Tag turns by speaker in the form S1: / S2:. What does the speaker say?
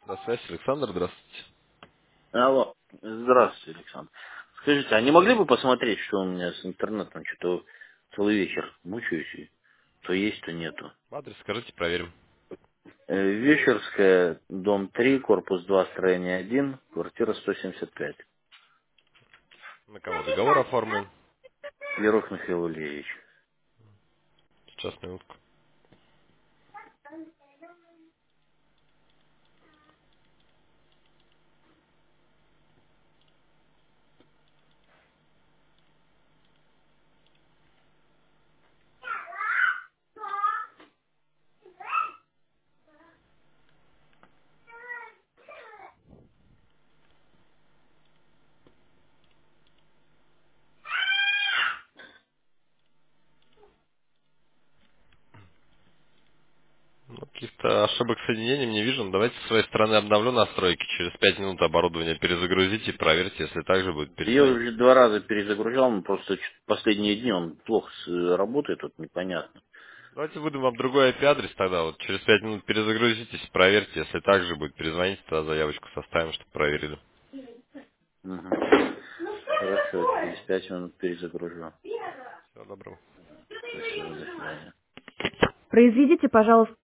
S1: На связи Александр, здравствуйте.
S2: Алло, здравствуйте, Александр. Скажите, а не могли бы посмотреть, что у меня с интернетом? Что-то целый вечер мучаюсь, и то есть, то нету.
S1: Адрес скажите, проверим.
S2: Вечерская, дом 3, корпус 2, строение 1, квартира 175.
S1: На кого договор оформлен?
S2: Яров Михаил Ильич.
S1: Сейчас, минутку. Ну, каких-то ошибок с соединением не вижу. Давайте с своей стороны обновлю настройки. Через 5 минут оборудование перезагрузите и проверьте. Если так же будет,
S2: Я
S1: перезвоните.
S2: уже 2 раза перезагружал, но просто последние дни он плохо работает, тут непонятно.
S1: Давайте выдам вам другой IP-адрес тогда. Вот через 5 минут перезагрузитесь, проверьте. Если так же будет, перезвоните, тогда заявочку составим, чтобы проверили.
S2: Мгм. Хорошо, через 5 минут перезагружу.
S1: Всего доброго.
S2: Спасибо, до свидания.
S3: Произведите, пожалуйста,